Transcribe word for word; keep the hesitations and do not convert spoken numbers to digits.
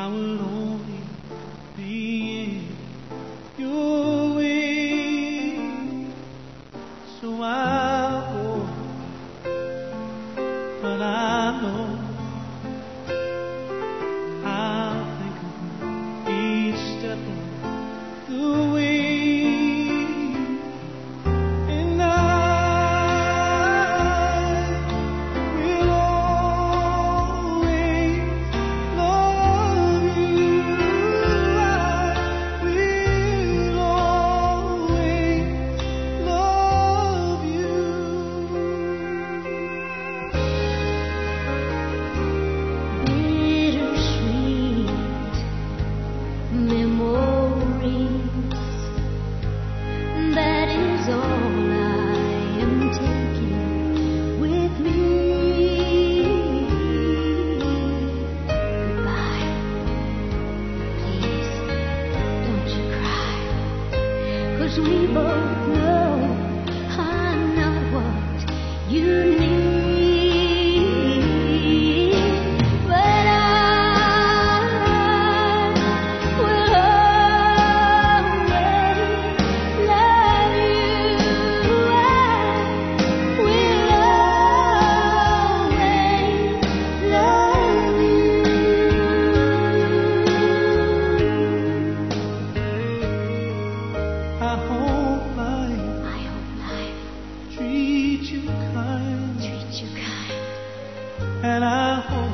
will only be in your way. So I'll go, but I know I'll think of you each step of the way. We both know I'm not what you need, but I will always love you. I will always love you. I hope life, I hope life treat you kind, treats you kind. and I hope